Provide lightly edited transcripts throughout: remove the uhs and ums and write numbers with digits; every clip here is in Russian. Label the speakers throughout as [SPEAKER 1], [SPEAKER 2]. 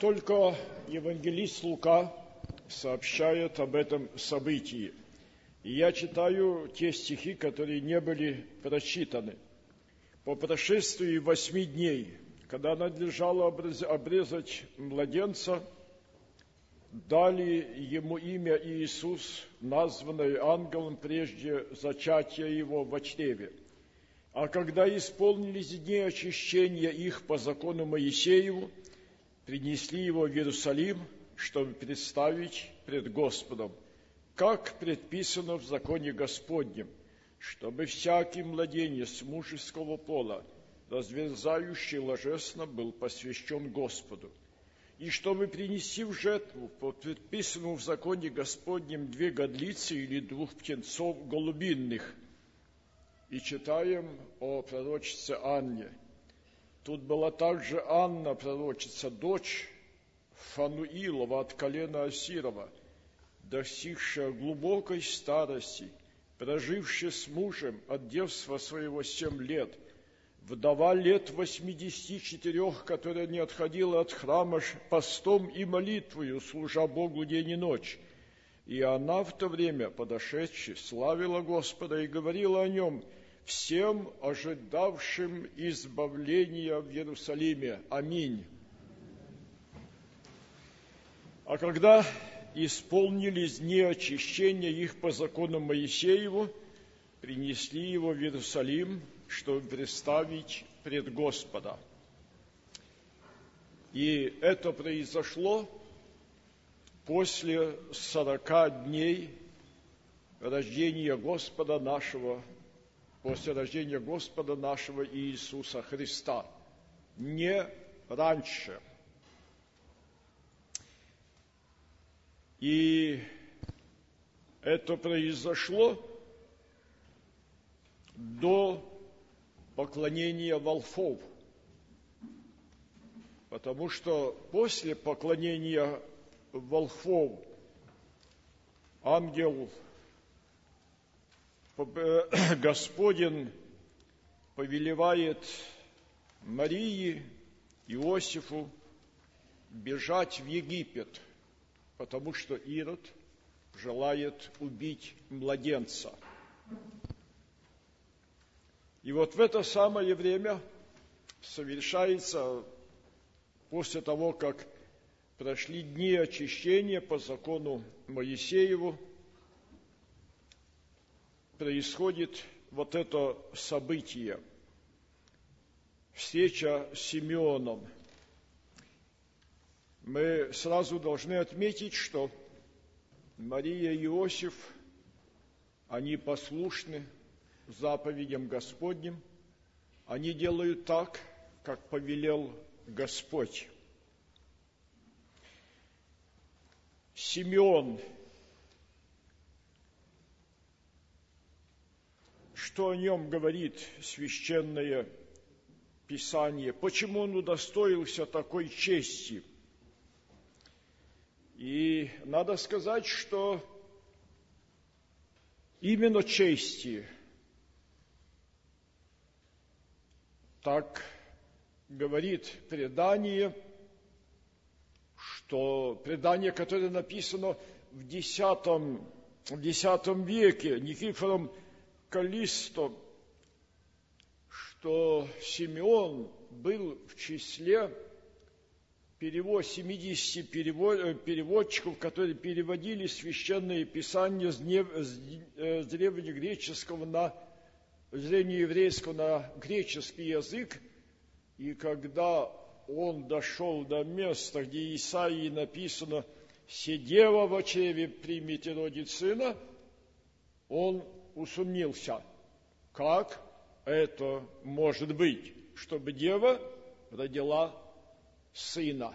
[SPEAKER 1] только евангелист Лука сообщает об этом событии. И я читаю те стихи, которые не были прочитаны. По прошествии 8 дней, когда надлежало обрезать младенца, дали ему имя Иисус, названное ангелом прежде зачатия его во чреве. А когда исполнились дни очищения их по закону Моисееву, принесли его в Иерусалим, чтобы представить пред Господом, как предписано в законе Господнем, чтобы всякий младенец мужеского пола, разверзающий ложесно, был посвящен Господу, и чтобы принести в жертву по предписанному в законе Господнем 2 годлицы или 2 птенцов голубинных. И читаем о пророчице Анне. Тут была также Анна, пророчица, дочь Фануилова от колена Асирова, достигшая глубокой старости, прожившая с мужем от девства своего 7 лет, вдова лет 84, которая не отходила от храма постом и молитвою, служа Богу день и ночь. И она в то время, подошедши, славила Господа и говорила о Нем всем ожидавшим избавления в Иерусалиме. Аминь. А когда исполнились дни очищения их по закону Моисееву, принесли его в Иерусалим, чтобы представить пред Господа. И это произошло после 40 дней рождения Господа нашего, после рождения Господа нашего Иисуса Христа, не раньше. И это произошло до поклонения волхвов, потому что после поклонения волхвов ангел Господень повелевает Марии, Иосифу бежать в Египет, потому что Ирод желает убить младенца. И вот в это самое время совершается, после того, как прошли дни очищения по закону Моисееву, происходит вот это событие, встреча с Симеоном. Мы сразу должны отметить, что Мария и Иосиф, они послушны заповедям Господним, они делают так, как повелел Господь. Симеон, что о нем говорит Священное Писание, почему он удостоился такой чести? И надо сказать, что именно чести, так говорит предание, что предание, которое написано в X веке Никифором Каллисто, что Симеон был в числе 70 переводчиков, которые переводили Священное Писание с древнегреческого с древнееврейского на греческий язык. И когда он дошел до места, где Исаии написано «Се дева во чреве примет и родит сына», он усомнился, как это может быть, чтобы дева родила сына.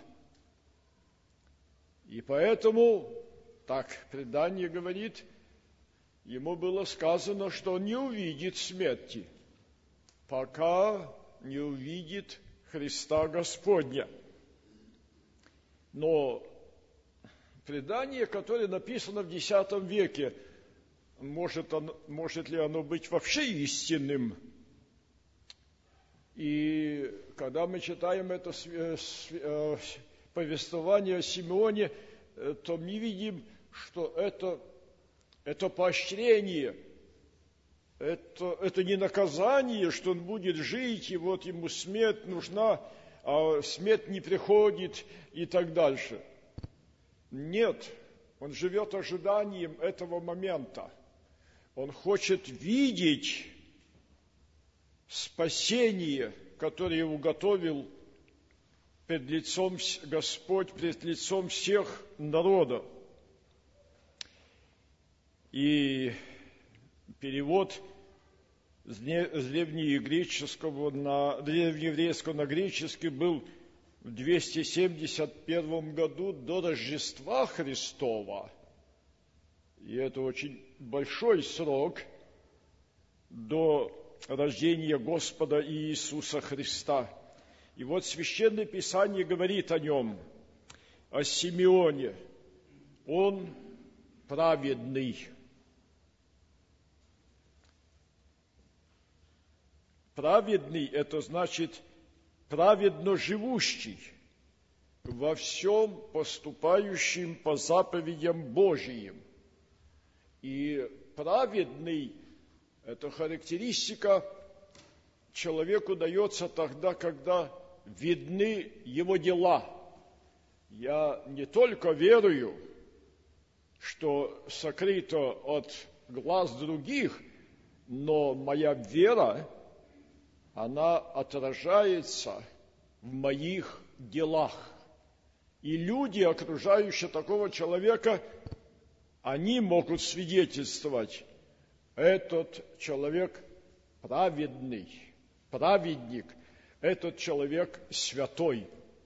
[SPEAKER 1] И поэтому, так предание говорит, ему было сказано, что он не увидит смерти, пока не увидит Христа Господня. Но предание, которое написано в X веке, может ли оно быть вообще истинным? И когда мы читаем это повествование о Симеоне, то мы видим, что это поощрение, это не наказание, что он будет жить, и вот ему смерть нужна, а смерть не приходит и так дальше. Нет, он живет ожиданием этого момента. Он хочет видеть спасение, которое уготовил пред лицом Господь, пред лицом всех народов. И перевод с древнееврейского на греческий был в 271 году до Рождества Христова. И это очень большой срок до рождения Господа Иисуса Христа. И вот Священное Писание говорит о нем, о Симеоне. Он праведный. Праведный – это значит праведно живущий, во всем поступающим по заповедям Божиим. И праведный – это характеристика человеку дается тогда, когда видны его дела. Я не только верую, что сокрыто от глаз других, но моя вера, она отражается в моих делах. И люди, окружающие такого человека, они могут свидетельствовать, этот человек праведный, праведник, этот человек святой.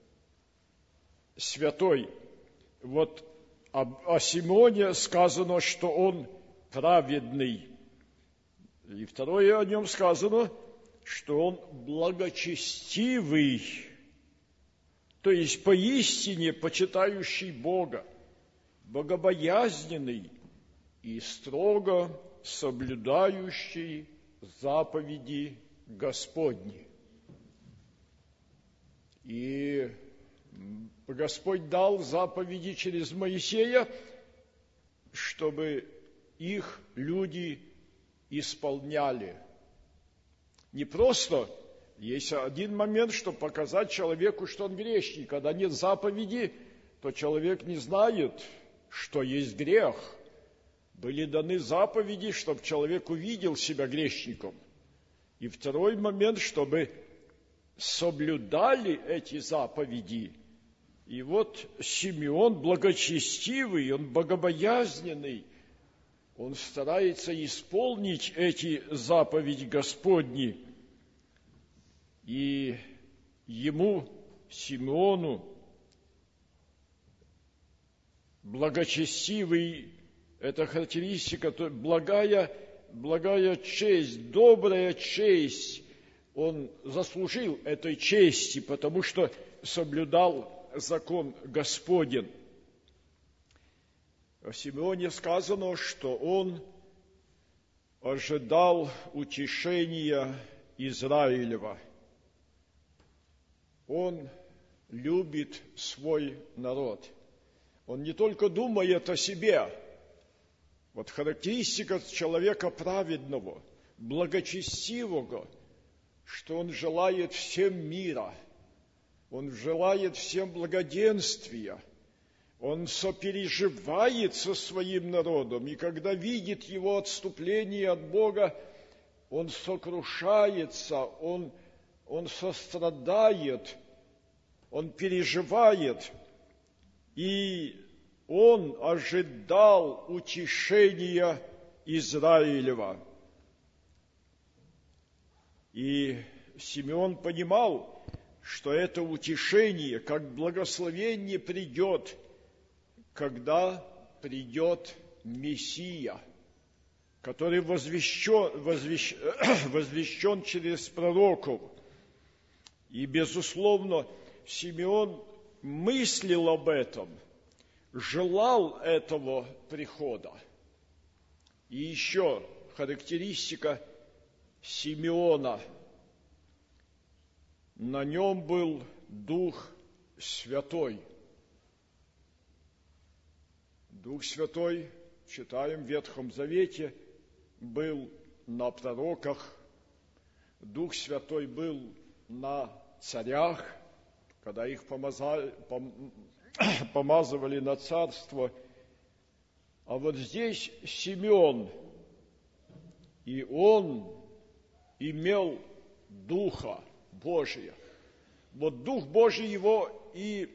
[SPEAKER 1] Святой. Вот о Симеоне сказано, что он праведный. И второе о нем сказано, что он благочестивый, то есть поистине почитающий Бога, богобоязненный и строго соблюдающий заповеди Господни. И Господь дал заповеди через Моисея, чтобы их люди исполняли. Не просто, есть один момент, чтобы показать человеку, что он грешник. Когда нет заповеди, то человек не знает, что есть грех. Были даны заповеди, чтобы человек увидел себя грешником. И второй момент, чтобы соблюдали эти заповеди. И вот Симеон благочестивый, он богобоязненный, он старается исполнить эти заповеди Господни. И ему, Симеону, благочестивый – это характеристика, благая честь, добрая честь. Он заслужил этой чести, потому что соблюдал закон Господень. О Симеоне сказано, что он ожидал утешения Израилева. Он любит свой народ. Он не только думает о себе. Вот характеристика человека праведного, благочестивого, что он желает всем мира, он желает всем благоденствия, он сопереживает со своим народом, и когда видит его отступление от Бога, он сокрушается, он сострадает, он переживает, и он ожидал утешения Израилева. И Симеон понимал, что это утешение, как благословение, придет, когда придет Мессия, который возвещен через пророков. И, безусловно, Симеон мыслил об этом, желал этого прихода. И еще характеристика Симеона. На нем был Дух Святой. Дух Святой, читаем в Ветхом Завете, был на пророках, Дух Святой был на царях, когда их помазывали на царство. А вот здесь Симеон, и он имел Духа Божия. Вот Дух Божий его и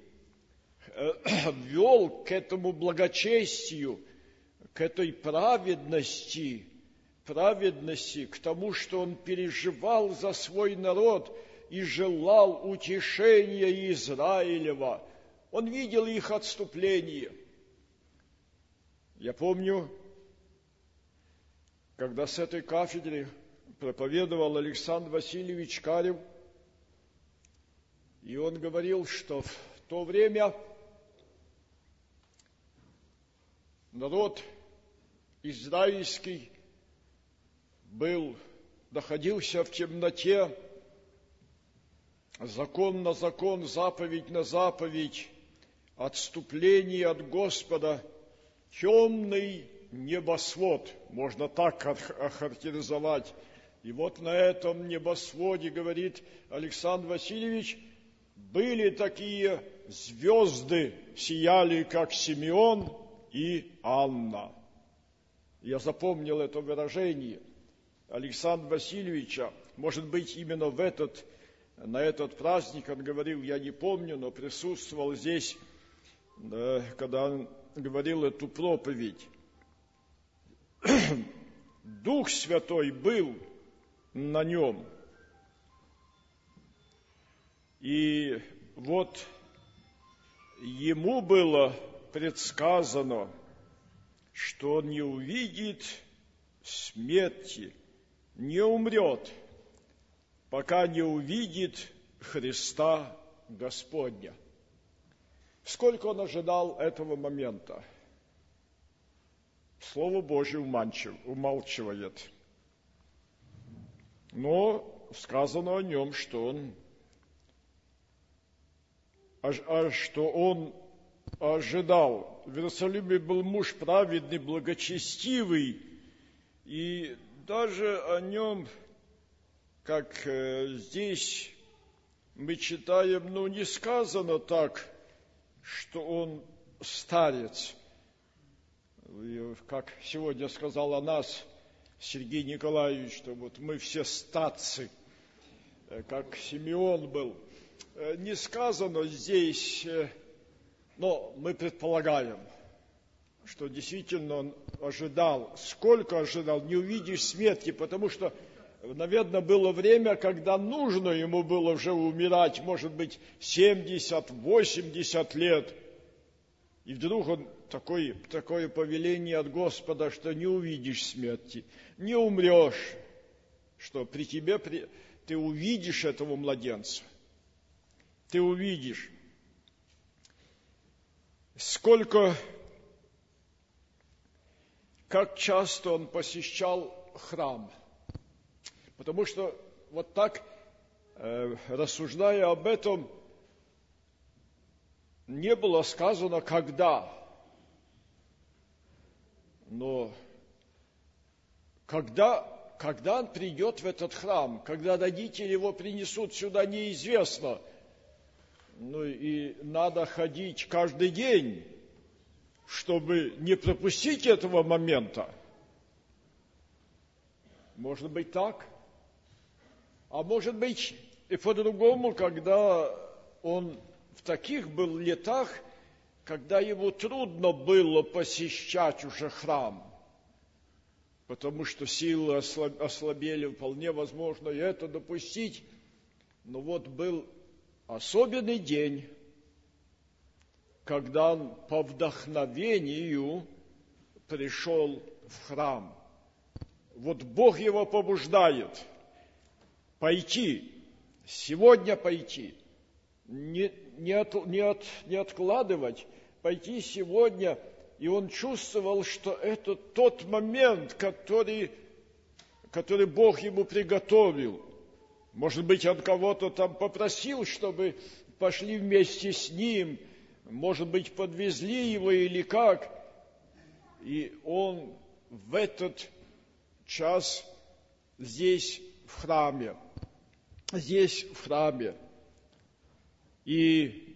[SPEAKER 1] вел к этому благочестию, к этой праведности, к тому, что он переживал за свой народ и желал утешения Израилева. Он видел их отступление. Я помню, когда с этой кафедры проповедовал Александр Васильевич Карев, и он говорил, что в то время народ израильский находился в темноте, закон на закон, заповедь на заповедь, отступление от Господа, темный небосвод, можно так охарактеризовать. И вот на этом небосводе, говорит Александр Васильевич, были такие звезды, сияли, как Симеон и Анна. Я запомнил это выражение Александра Васильевича. Может быть, именно на этот праздник он говорил, я не помню, но присутствовал здесь, когда он говорил эту проповедь. Дух Святой был на нем. И вот ему было предсказано, что он не увидит смерти, не умрет, пока не увидит Христа Господня. Сколько он ожидал этого момента? Слово Божие умалчивает. Но сказано о нем, что он ожидал. В Иерусалиме был муж праведный, благочестивый, и даже о нем, как здесь мы читаем, не сказано так, что он старец. Как сегодня сказал о нас Сергей Николаевич, что вот мы все старцы, как Симеон был. Не сказано здесь, но мы предполагаем, что действительно он ожидал. Сколько ожидал, не увидишь смерти, потому что, наверное, было время, когда нужно ему было уже умирать, может быть, 70-80 лет. И вдруг он такое повеление от Господа, что не увидишь смерти, не умрешь, что при тебе ты увидишь этого младенца. Ты увидишь. Как часто он посещал храм. Потому что вот так, рассуждая об этом, не было сказано, когда. Но когда он придет в этот храм, когда родители его принесут сюда, неизвестно. И надо ходить каждый день, чтобы не пропустить этого момента. Может быть так. А может быть и по-другому, когда он в таких был летах, когда ему трудно было посещать уже храм, потому что силы ослабели, вполне возможно и это допустить. Но вот был особенный день, когда он по вдохновению пришел в храм. Вот Бог его побуждает пойти, сегодня пойти, не откладывать, пойти сегодня. И он чувствовал, что это тот момент, который Бог ему приготовил. Может быть, он кого-то там попросил, чтобы пошли вместе с ним, может быть, подвезли его или как. И он в этот час здесь, в храме. Здесь, в храме. И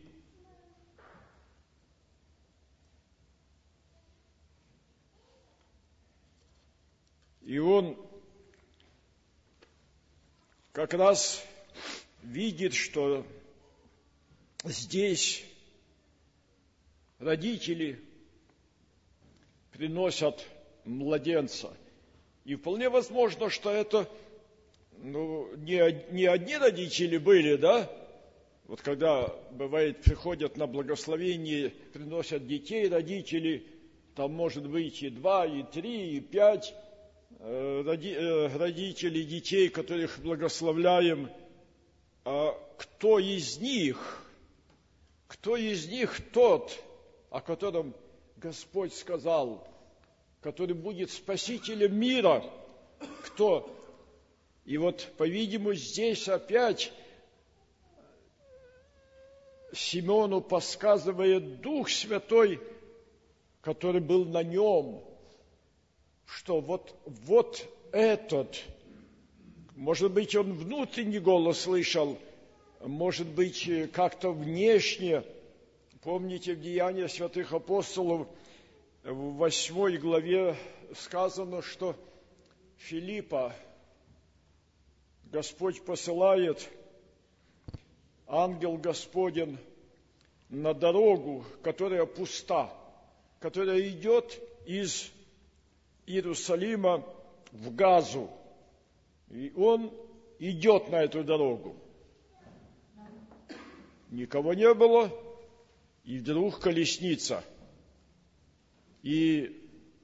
[SPEAKER 1] он как раз видит, что здесь родители приносят младенца. И вполне возможно, что это не одни родители были, да? Вот когда, бывает, приходят на благословение, приносят детей родители, там может быть и 2, и 3, и 5 родителей детей, которых благословляем. А кто из них тот, о котором Господь сказал, который будет спасителем мира? Кто? И вот, по-видимому, здесь опять Симеону подсказывает Дух Святой, который был на нем, что вот этот, может быть, он внутренний голос слышал, может быть, как-то внешне. Помните, в Деяниях святых апостолов в 8 главе сказано, что Филиппа Господь посылает, ангел Господень, на дорогу, которая пуста, которая идет из Иерусалима в Газу. И он идет на эту дорогу. Никого не было, и вдруг колесница. И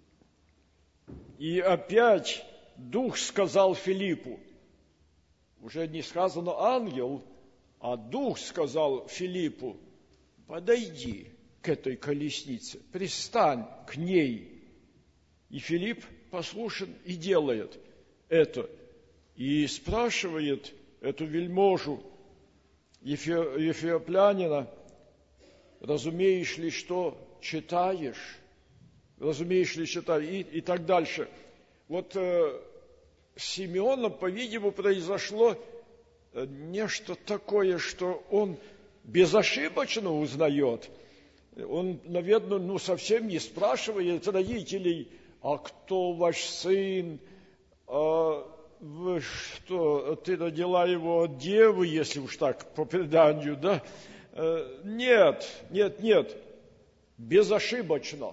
[SPEAKER 1] опять Дух сказал Филиппу, уже не сказано ангел, а Дух сказал Филиппу: подойди к этой колеснице, пристань к ней. И Филипп послушен и делает это. И спрашивает эту вельможу, эфиоплянина: разумеешь ли, что читаешь? Разумеешь ли, читаешь? И так дальше. Вот с Симеоном, по-видимому, произошло нечто такое, что он безошибочно узнает. Он, наверное, совсем не спрашивает родителей: а кто ваш сын? Что, ты родила его от девы, если уж так, по преданию, да? Нет. Безошибочно.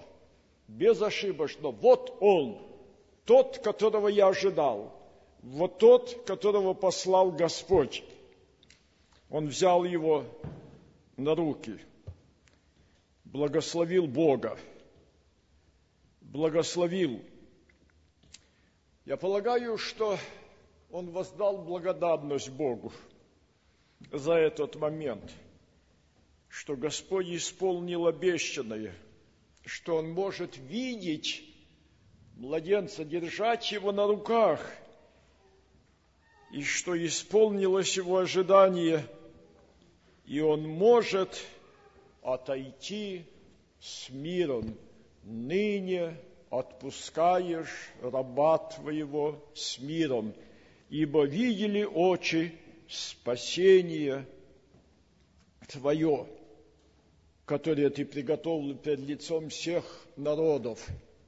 [SPEAKER 1] Вот он, тот, которого я ожидал. Вот тот, которого послал Господь. Он взял его на руки, благословил Бога, благословил. Я полагаю, что он воздал благодарность Богу за этот момент, что Господь исполнил обещанное, что он может видеть младенца, держать его на руках, и что исполнилось его ожидание, и он может отойти с миром. Ныне отпускаешь раба твоего с миром, ибо видели очи спасение твое, которое ты приготовил перед лицом всех народов.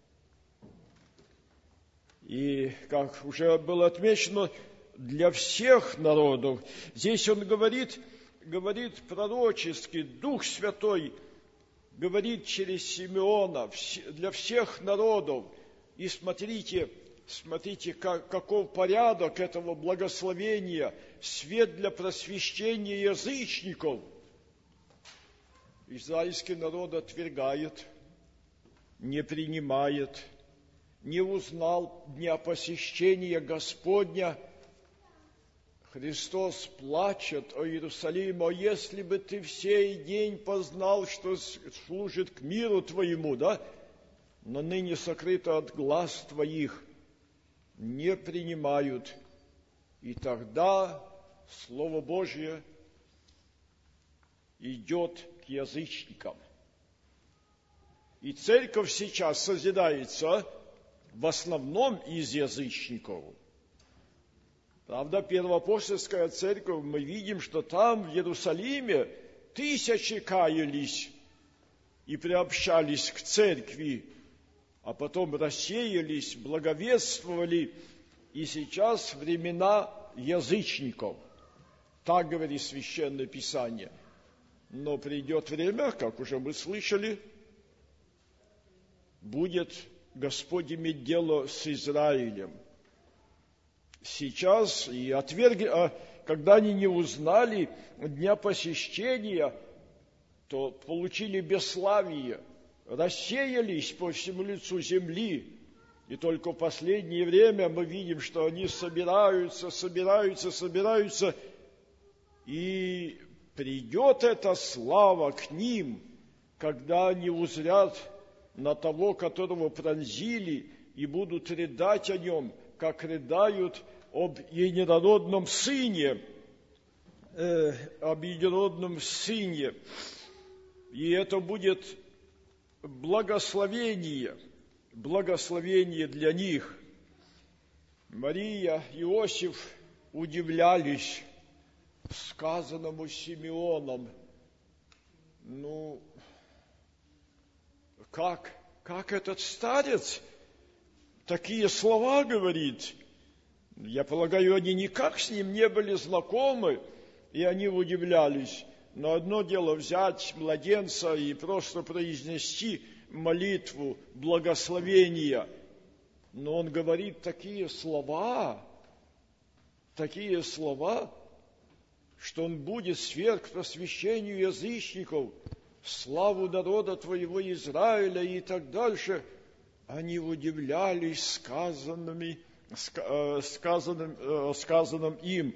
[SPEAKER 1] И, как уже было отмечено, для всех народов. Здесь он говорит пророчески, Дух Святой говорит через Симеона для всех народов. И смотрите, каков порядок этого благословения, свет для просвещения язычников. Израильский народ отвергает, не принимает, не узнал дня посещения Господня. Христос плачет о Иерусалиме: о, если бы ты в сей день познал, что служит к миру твоему, да? Но ныне сокрыто от глаз твоих, не принимают. И тогда Слово Божье идет к язычникам. И церковь сейчас созидается в основном из язычников. Правда, первоапостольская церковь, мы видим, что там, в Иерусалиме, тысячи каялись и приобщались к церкви, а потом рассеялись, благовествовали, и сейчас времена язычников. Так говорит Священное Писание. Но придет время, как уже мы слышали, будет Господь иметь дело с Израилем. Сейчас, когда они не узнали дня посещения, то получили бесславие, рассеялись по всему лицу земли. И только в последнее время мы видим, что они собираются, и придет эта слава к ним, когда они узрят на того, которого пронзили, и будут рыдать о нем, как рыдают об единородном сыне, И это будет благословение для них. Мария, Иосиф удивлялись сказанному Симеоном. Как этот старец такие слова говорит? Я полагаю, они никак с ним не были знакомы, и они удивлялись. Но одно дело взять младенца и просто произнести молитву благословения. Но он говорит такие слова, что он будет сверх просвещению язычников, славу народа твоего Израиля и так дальше. Они удивлялись сказанным им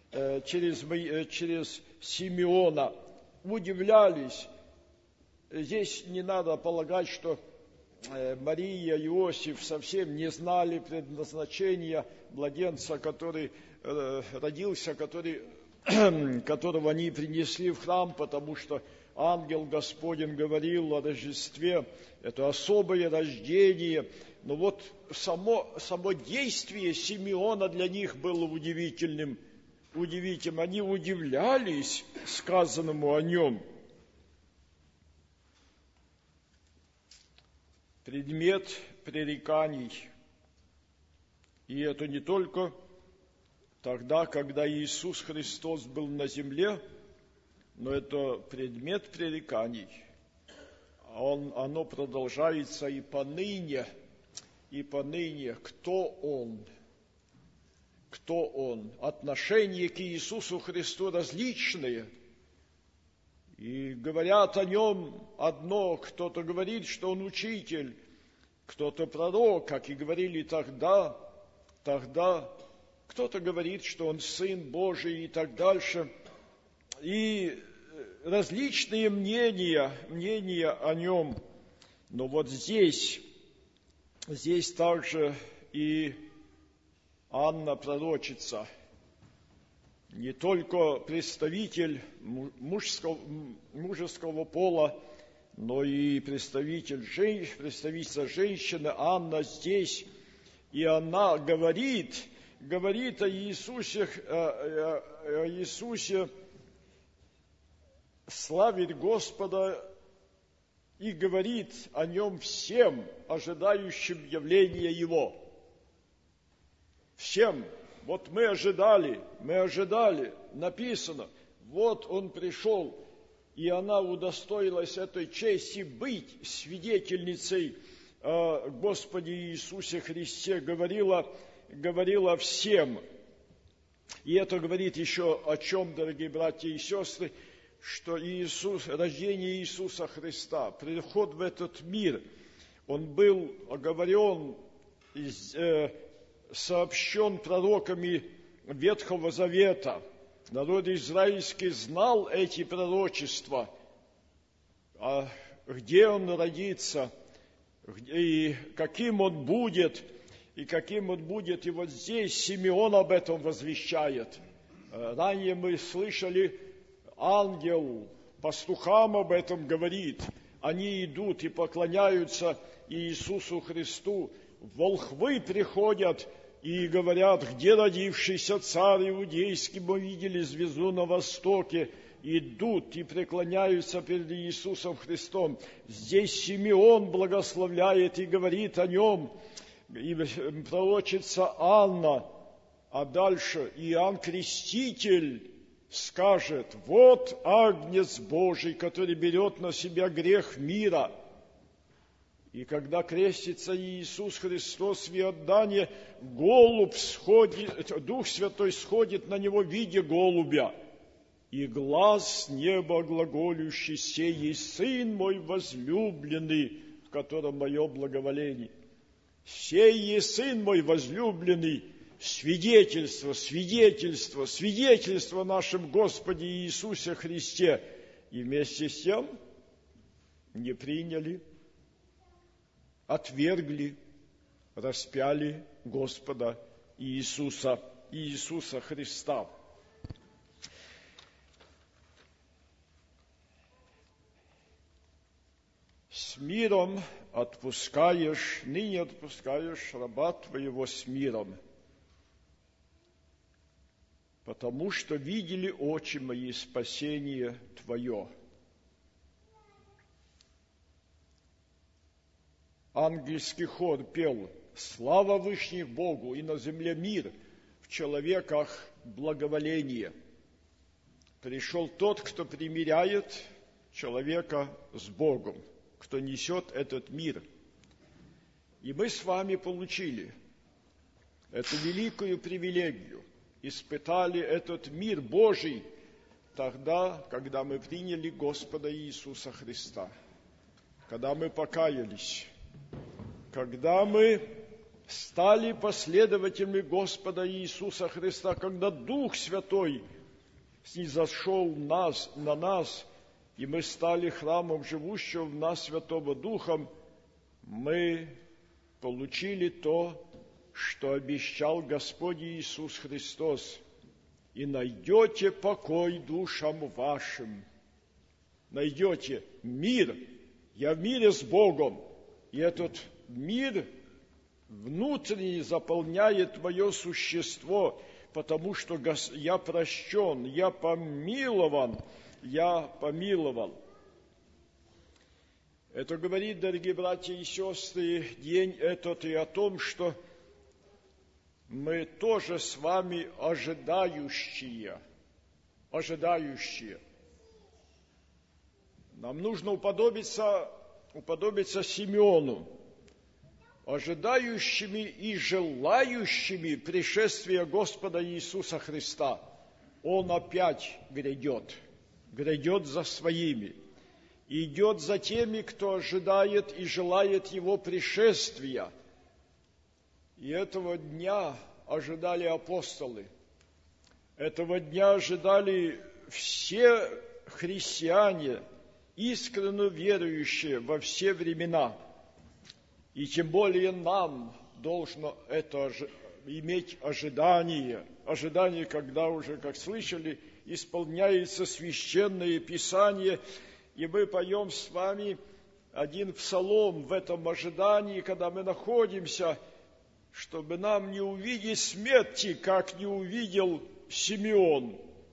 [SPEAKER 1] через Симеона. Удивлялись. Здесь не надо полагать, что Мария и Иосиф совсем не знали предназначения младенца, который родился, которого они принесли в храм, потому что ангел Господень говорил о Рождестве, это особое рождение. Но вот само действие Симеона для них было удивительным. Они удивлялись сказанному о нем. Предмет пререканий. И это не только тогда, когда Иисус Христос был на земле, но это предмет пререканий. Оно продолжается и поныне. Кто Он? Кто Он? Отношение к Иисусу Христу различные. И говорят о Нем одно. Кто-то говорит, что Он учитель, кто-то пророк, как и говорили тогда. Кто-то говорит, что Он Сын Божий и так дальше. И различные мнения о Нем. Но вот здесь также и Анна пророчица, не только представитель мужеского пола, но и представительница женщины Анна здесь, и она говорит о Иисусе, славит Господа и говорит о Нем всем, ожидающим явления Его. Всем. Вот мы ожидали, написано, вот Он пришел, и она удостоилась этой чести быть свидетельницей о Господе Иисусе Христе, говорила всем. И это говорит еще о чем, дорогие братья и сестры, что рождение Иисуса Христа, приход в этот мир, Он был оговорен, сообщен пророками Ветхого Завета. Народ израильский знал эти пророчества, где Он родится, и каким Он будет, и вот здесь Симеон об этом возвещает. Ранее мы слышали, ангел пастухам об этом говорит, они идут и поклоняются Иисусу Христу. Волхвы приходят и говорят: где родившийся царь иудейский, мы видели звезду на востоке. Идут и преклоняются перед Иисусом Христом. Здесь Симеон благословляет и говорит о нем, и пророчица Анна, а дальше Иоанн Креститель скажет: вот Агнец Божий, который берет на себя грех мира. И когда крестится Иисус Христос в Иордане, голубь сходит, Дух Святой сходит на него в виде голубя. И глас с неба глаголющий: сей есть Сын мой возлюбленный, в котором мое благоволение. Сей есть Сын мой возлюбленный. Свидетельство, свидетельство, свидетельство о нашем Господе Иисусе Христе. И вместе с тем не приняли, отвергли, распяли Господа Иисуса Христа. С миром отпускаешь, ныне отпускаешь раба твоего с миром, потому что видели очи мои спасение твое. Ангельский хор пел: слава вышних Богу, и на земле мир, в человеках благоволение. Пришел тот, кто примиряет человека с Богом, кто несет этот мир. И мы с вами получили эту великую привилегию, испытали этот мир Божий тогда, когда мы приняли Господа Иисуса Христа, когда мы покаялись, когда мы стали последователями Господа Иисуса Христа, когда Дух Святой снизошел на нас, и мы стали храмом живущего в нас Святого Духом, мы получили то, что обещал Господь Иисус Христос. И найдете покой душам вашим. Найдете мир. Я в мире с Богом. И этот мир внутренне заполняет твое существо, потому что я прощен, я помилован, я помиловал. Это говорит, дорогие братья и сестры, день этот и о том, что мы тоже с вами ожидающие. Нам нужно уподобиться Симеону, ожидающими и желающими пришествия Господа Иисуса Христа. Он опять грядет за своими, идет за теми, кто ожидает и желает Его пришествия. И этого дня ожидали апостолы, этого дня ожидали все христиане, искренне верующие во все времена. И тем более нам должно это иметь ожидание, когда уже, как слышали, исполняется Священное Писание, и мы поем с вами один псалом в этом ожидании, когда мы находимся, чтобы нам не увидеть смерти, как не увидел Симеон.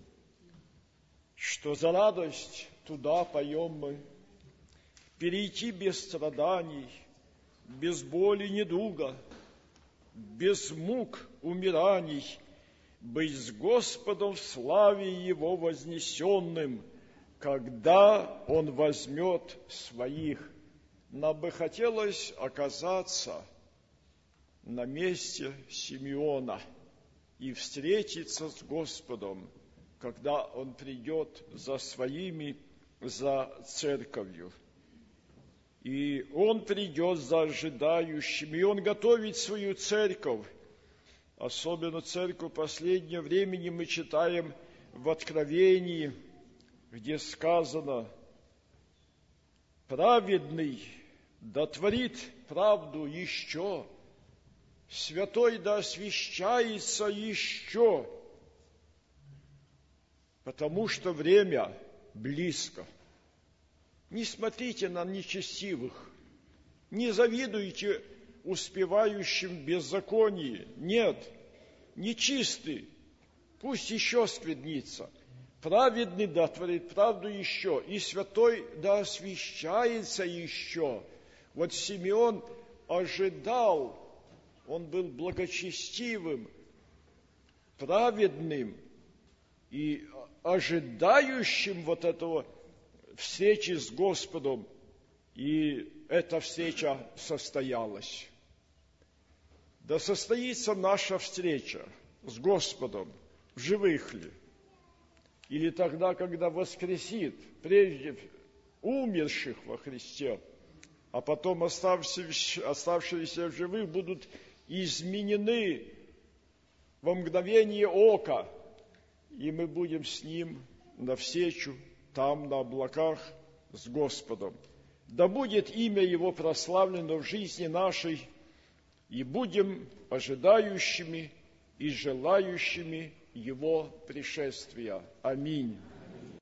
[SPEAKER 1] Что за радость, туда поем мы. Перейти без страданий, без боли недуга, без мук умираний, быть с Господом в славе Его вознесенным, когда Он возьмет своих. Нам бы хотелось оказаться на месте Симеона и встретиться с Господом, когда Он придет за своими, за церковью. И Он придет за ожидающими, и Он готовит свою церковь. Особенно церковь последнего времени мы читаем в Откровении, где сказано: праведный да творит правду еще, святой да освящается еще, потому что время близко. Не смотрите на нечестивых, не завидуйте успевающим в беззаконии. Нет, нечистый, пусть еще сквернится. Праведный да творит правду еще, и святой да освящается еще. Вот Симеон ожидал, он был благочестивым, праведным и ожидающим вот этого встречи с Господом, и эта встреча состоялась. Да состоится наша встреча с Господом в живых ли, или тогда, когда воскресит, прежде умерших во Христе, а потом оставшиеся в живых будут изменены во мгновение ока, и мы будем с Ним навстречу там, на облаках, с Господом. Да будет имя Его прославлено в жизни нашей, и будем ожидающими и желающими Его пришествия. Аминь.